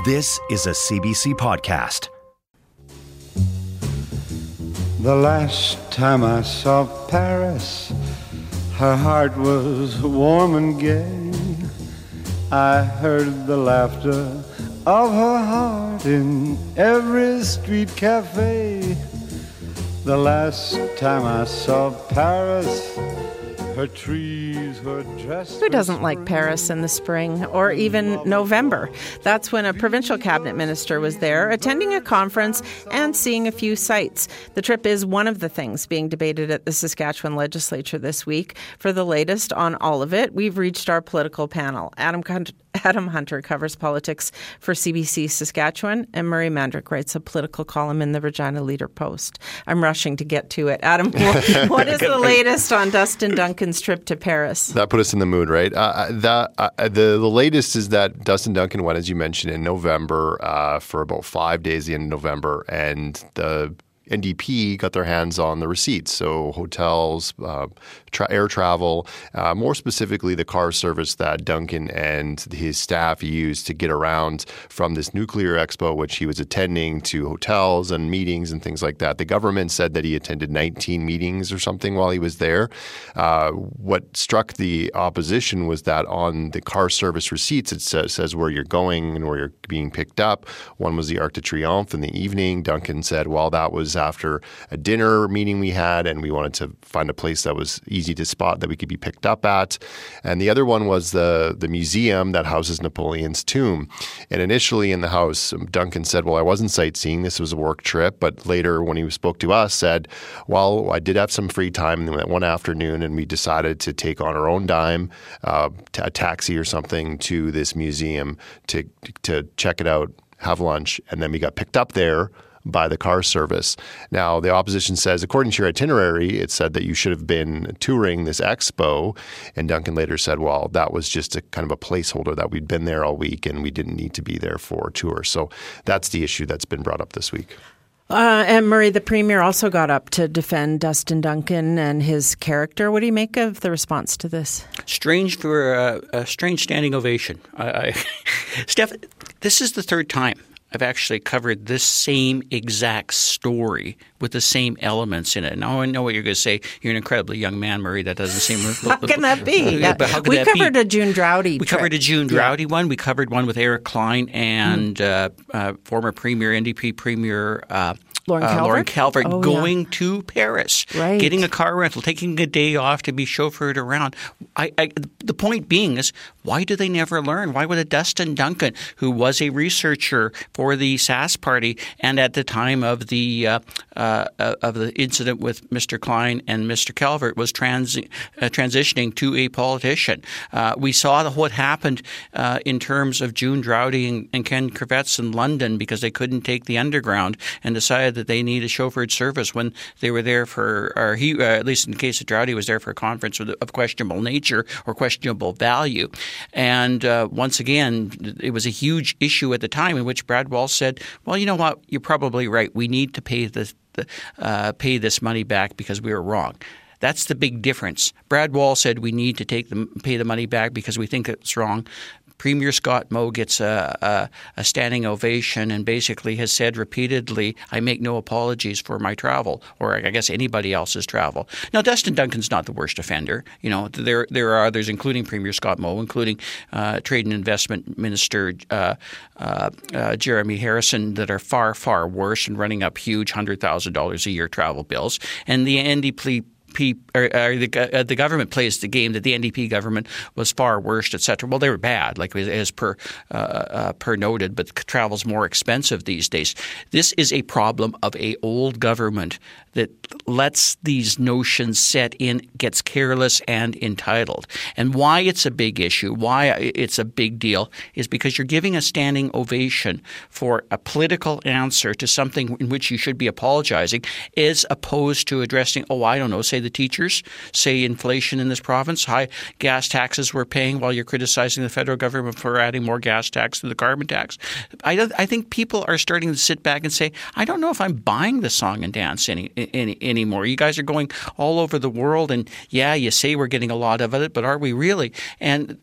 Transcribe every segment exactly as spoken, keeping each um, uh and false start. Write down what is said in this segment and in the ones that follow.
This is a C B C podcast. The last time I saw Paris, her heart was warm and gay. I heard the laughter of her heart in every street cafe. The last time I saw Paris, her trees were dressed. Who doesn't like Paris in the spring or even November? That's when a provincial cabinet minister was there attending a conference and seeing a few sights. The trip is one of the things being debated at the Saskatchewan legislature this week. For the latest on all of it, we've reached our political panel. Adam Adam Hunter covers politics for C B C Saskatchewan, and Murray Mandryk writes a political column in the Regina Leader-Post. I'm rushing to get to it. Adam, what is the latest on Dustin Duncan's trip to Paris? That put us in the mood, right? Uh, that, uh, the, the latest is that Dustin Duncan went, as you mentioned, in November uh, for about five days, the end of November, and the N D P got their hands on the receipts, so hotels, uh, tra- air travel, uh, more specifically the car service that Duncan and his staff used to get around from this nuclear expo, which he was attending, to hotels and meetings and things like that. The government said that he attended nineteen meetings or something while he was there. Uh, what struck the opposition was that on the car service receipts, it says, says where you're going and where you're being picked up. One was the Arc de Triomphe in the evening. Duncan said, well, that was after a dinner meeting we had, and we wanted to find a place that was easy to spot that we could be picked up at. And the other one was the the museum that houses Napoleon's tomb. And initially in the house, Duncan said, well, I wasn't sightseeing. This was a work trip. But later when he spoke to us, said, well, I did have some free time one afternoon, and we decided to take on our own dime uh, a taxi or something to this museum to to check it out, have lunch, and then we got picked up there by the car service. Now, the opposition says, according to your itinerary, it said that you should have been touring this expo. And Duncan later said, well, that was just a kind of a placeholder, that we'd been there all week and we didn't need to be there for a tour. So that's the issue that's been brought up this week. Uh, and Murray, the Premier also got up to defend Dustin Duncan and his character. What do you make of the response to this? Strange for a, a strange standing ovation. I, I, Steph, this is the third time I've actually covered this same exact story with the same elements in it. Now I know what you're going to say. You're an incredibly young man, Murray. That doesn't seem. How can that be? Yeah, but how can we that covered be? a June Drowdy. We trip. covered a June Drowdy yeah. one. We covered one with Eric Klein and mm-hmm. uh, uh, former Premier, N D P Premier uh, Lauren uh, Calvert, Lauren Calvert oh, going yeah. to Paris, right. getting a car rental, taking a day off to be chauffeured around. I, I, the point being is, why do they never learn? Why would a Dustin Duncan, who was a researcher for the Sask Party and at the time of the uh, uh, of the incident with Mister Klein and Mister Calvert, was trans- uh, transitioning to a politician? Uh, we saw the, what happened uh, in terms of June Drowdy and, and Ken Kravets in London because they couldn't take the underground and decided that they need a chauffeured service when they were there for, or he, uh, at least in the case of Drowdy, was there for a conference of, of questionable nature or questionable value. And uh, once again, it was a huge issue at the time in which Brad Walsh said, well, you know what, you're probably right. We need to pay this, the, uh, pay this money back because we were wrong. That's the big difference. Brad Walsh said we need to take the, pay the money back because we think it's wrong. Premier Scott Moe gets a, a, a standing ovation and basically has said repeatedly, I make no apologies for my travel, or I guess anybody else's travel. Now, Dustin Duncan's not the worst offender. You know, there there are others, including Premier Scott Moe, including uh, Trade and Investment Minister uh, uh, uh, Jeremy Harrison, that are far, far worse and running up huge one hundred thousand dollars a year travel bills. And the N D P P, or, or the, uh, the government plays the game that the N D P government was far worse, et cetera. Well, they were bad, like as per uh, uh, per noted, but travel's more expensive these days. This is a problem of a old government that lets these notions set in, gets careless and entitled. And why it's a big issue, why it's a big deal, is because you're giving a standing ovation for a political answer to something in which you should be apologizing, as opposed to addressing, oh, I don't know, say the teachers, say inflation in this province, high gas taxes we're paying while you're criticizing the federal government for adding more gas tax to the carbon tax. I, I think people are starting to sit back and say, I don't know if I'm buying the song and dance any any, anymore. You guys are going all over the world, and yeah, you say we're getting a lot of it, but are we really? And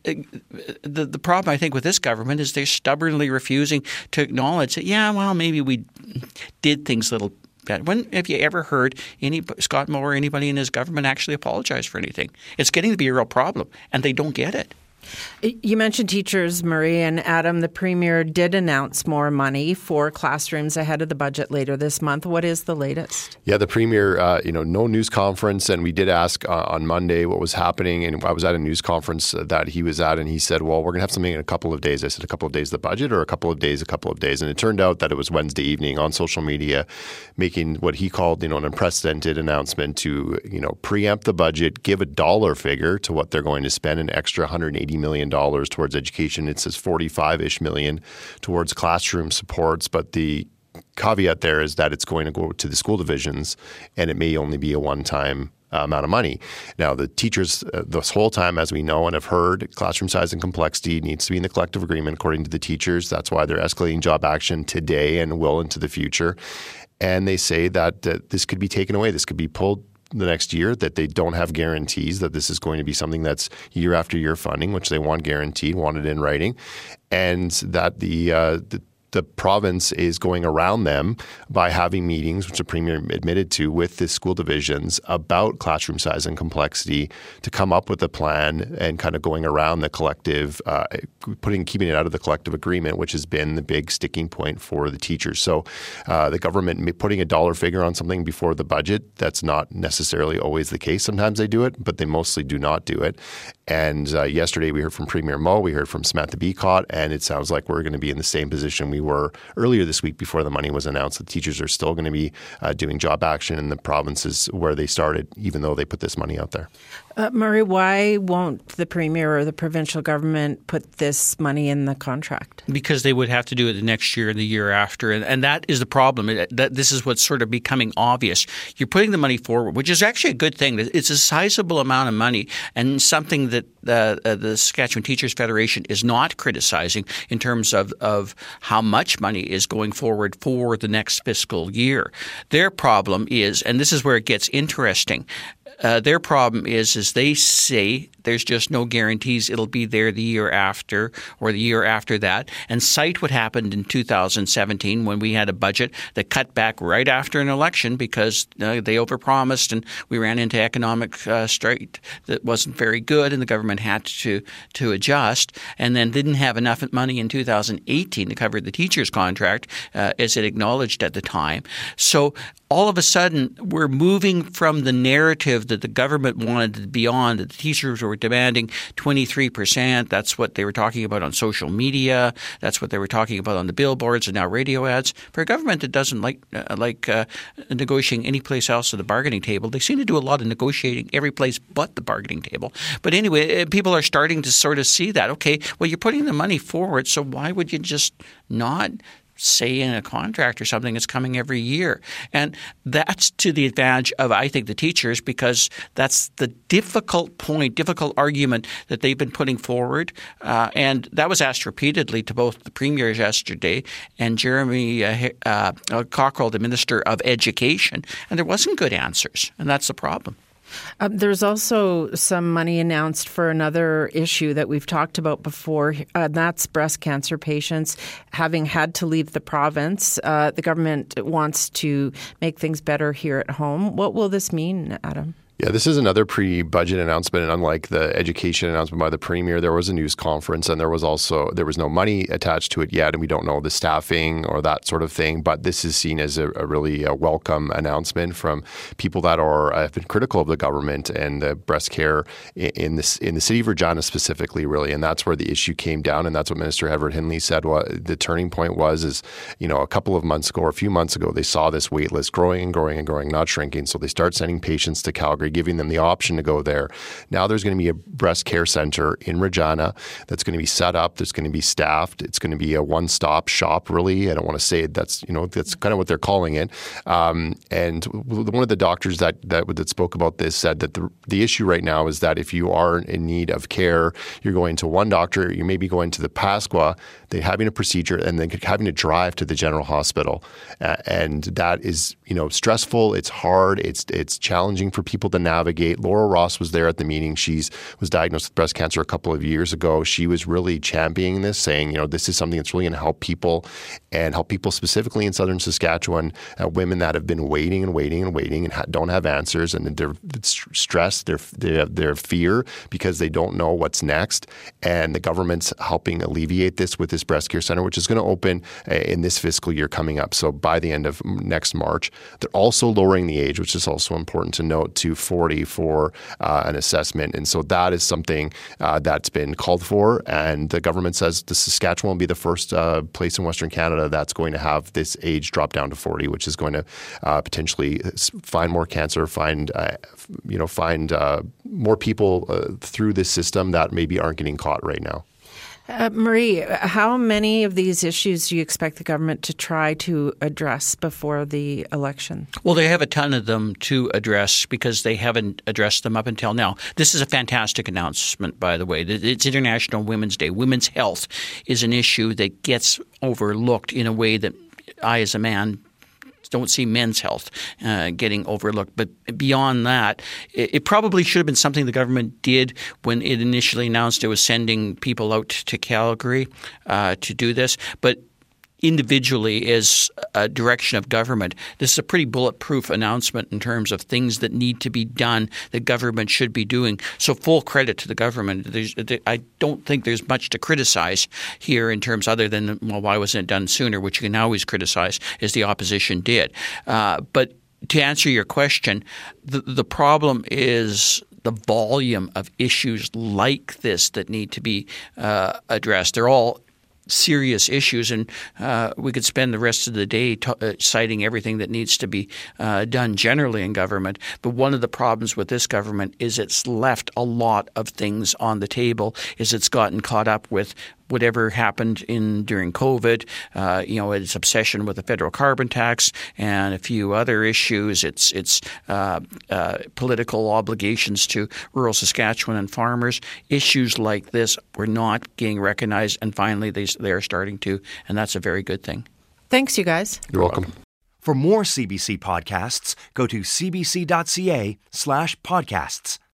the the problem I think with this government is they're stubbornly refusing to acknowledge that, yeah, well, maybe we did things a little better. When have you ever heard any Scott Moe or anybody in his government actually apologize for anything? It's getting to be a real problem, and they don't get it. You mentioned teachers, Murray, and Adam. The Premier did announce more money for classrooms ahead of the budget later this month. What is the latest? Yeah, the Premier, uh, you know, no news conference, and we did ask uh, on Monday what was happening, and I was at a news conference that he was at, and he said, well, we're going to have something in a couple of days. I said, a couple of days the budget, or a couple of days, a couple of days? And it turned out that it was Wednesday evening on social media, making what he called, you know, an unprecedented announcement to, you know, preempt the budget, give a dollar figure to what they're going to spend, an extra one hundred eighty million dollars towards education. It says forty-five-ish million towards classroom supports, but the caveat there is that it's going to go to the school divisions, and it may only be a one-time uh, amount of money. Now, the teachers uh, this whole time, as we know and have heard, classroom size and complexity needs to be in the collective agreement according to the teachers. That's why they're escalating job action today and will into the future. And they say that uh, this could be taken away. This could be pulled the next year, that they don't have guarantees that this is going to be something that's year after year funding, which they want guaranteed, want it in writing, and that the uh, the the province is going around them by having meetings, which the Premier admitted to, with the school divisions about classroom size and complexity to come up with a plan and kind of going around the collective, uh, putting keeping it out of the collective agreement, which has been the big sticking point for the teachers. So uh, the government putting a dollar figure on something before the budget, that's not necessarily always the case. Sometimes they do it, but they mostly do not do it. And uh, yesterday we heard from Premier Moe, we heard from Samantha Beacott, and it sounds like we're going to be in the same position we were earlier this week before the money was announced. The teachers are still going to be uh, doing job action in the provinces where they started, even though they put this money out there. Uh, Murray, why won't the Premier or the provincial government put this money in the contract? Because they would have to do it the next year and the year after. And, and that is the problem. It, that this is what's sort of becoming obvious. You're putting the money forward, which is actually a good thing. It's a sizable amount of money and something that uh, uh, the Saskatchewan Teachers Federation is not criticizing in terms of, of how much money is going forward for the next fiscal year. Their problem is, and this is where it gets interesting, Uh, their problem is, is they say there's just no guarantees it'll be there the year after or the year after that. And cite what happened in two thousand seventeen when we had a budget that cut back right after an election because uh, they overpromised and we ran into economic uh, strife that wasn't very good and the government had to to adjust, and then didn't have enough money in two thousand eighteen to cover the teacher's contract uh, as it acknowledged at the time. So all of a sudden we're moving from the narrative that the government wanted to be on, that the teachers were demanding twenty-three percent. That's what they were talking about on social media. That's what they were talking about on the billboards and now radio ads. For a government that doesn't like uh, like uh, negotiating any place else at the bargaining table, they seem to do a lot of negotiating every place but the bargaining table. But anyway, people are starting to sort of see that, okay, well, you're putting the money forward, so why would you just not say in a contract or something that's coming every year? And that's to the advantage of, I think, the teachers, because that's the difficult point, difficult argument that they've been putting forward. Uh, and that was asked repeatedly to both the premiers yesterday and Jeremy uh, uh, Cockrell, the Minister of Education, and there wasn't good answers. And that's the problem. Um, there's also some money announced for another issue that we've talked about before, uh, and that's breast cancer patients having had to leave the province. Uh, the government wants to make things better here at home. What will this mean, Adam? Yeah, this is another pre-budget announcement, and unlike the education announcement by the Premier, there was a news conference, and there was also there was no money attached to it yet, and we don't know the staffing or that sort of thing. But this is seen as a, a really a welcome announcement from people that are have been critical of the government and the breast care in, in this in the city of Regina specifically, really, and that's where the issue came down, and that's what Minister Everett Hindley said. What the turning point was is, you know, a couple of months ago or a few months ago, they saw this wait list growing and growing and growing, not shrinking, so they start sending patients to Calgary, giving them the option to go there. Now there's going to be a breast care center in Regina that's going to be set up, that's going to be staffed. It's going to be a one-stop shop, really. I don't want to say that's, you know, that's kind of what they're calling it. Um, and one of the doctors that, that that spoke about this said that the, the issue right now is that if you are in need of care, you're going to one doctor, you may be going to the Pasqua, they having a procedure and then having to drive to the general hospital. Uh, and that is, you know, stressful. It's hard. It's it's challenging for people to navigate. Laura Ross was there at the meeting. She was diagnosed with breast cancer a couple of years ago. She was really championing this, saying, you know, this is something that's really going to help people and help people specifically in southern Saskatchewan, uh, women that have been waiting and waiting and waiting and ha- don't have answers, and they're stressed, they're, they have their fear because they don't know what's next. And the government's helping alleviate this with this breast care center, which is going to open uh, in this fiscal year coming up. So by the end of next March, they're also lowering the age, which is also important to note, to forty for uh, an assessment. And so that is something uh, that's been called for. And the government says the Saskatchewan will be the first uh, place in Western Canada that's going to have this age drop down to forty, which is going to uh, potentially find more cancer, find uh, you know find uh, more people uh, through this system that maybe aren't getting caught right now. Uh, Marie, how many of these issues do you expect the government to try to address before the election? Well, they have a ton of them to address because they haven't addressed them up until now. This is a fantastic announcement, by the way. It's International Women's Day. Women's health is an issue that gets overlooked in a way that I, as a man, don't see men's health uh, getting overlooked. But beyond that, it, it probably should have been something the government did when it initially announced it was sending people out to Calgary uh, to do this. But individually, as a direction of government, this is a pretty bulletproof announcement in terms of things that need to be done that government should be doing. So full credit to the government. There's, I don't think there's much to criticize here in terms other than, well, why wasn't it done sooner, which you can always criticize, as the opposition did. Uh, but to answer your question, the, the problem is the volume of issues like this that need to be uh, addressed. They're all serious issues, and uh, we could spend the rest of the day t- uh, citing everything that needs to be uh, done generally in government. But one of the problems with this government is it's left a lot of things on the table, is it's gotten caught up with whatever happened in during COVID, uh, you know, its obsession with the federal carbon tax and a few other issues. It's it's uh, uh, political obligations to rural Saskatchewan and farmers. Issues like this were not getting recognized, and finally they they're starting to, and that's a very good thing. Thanks, you guys. You're welcome. For more C B C podcasts, go to cbc.ca slash podcasts.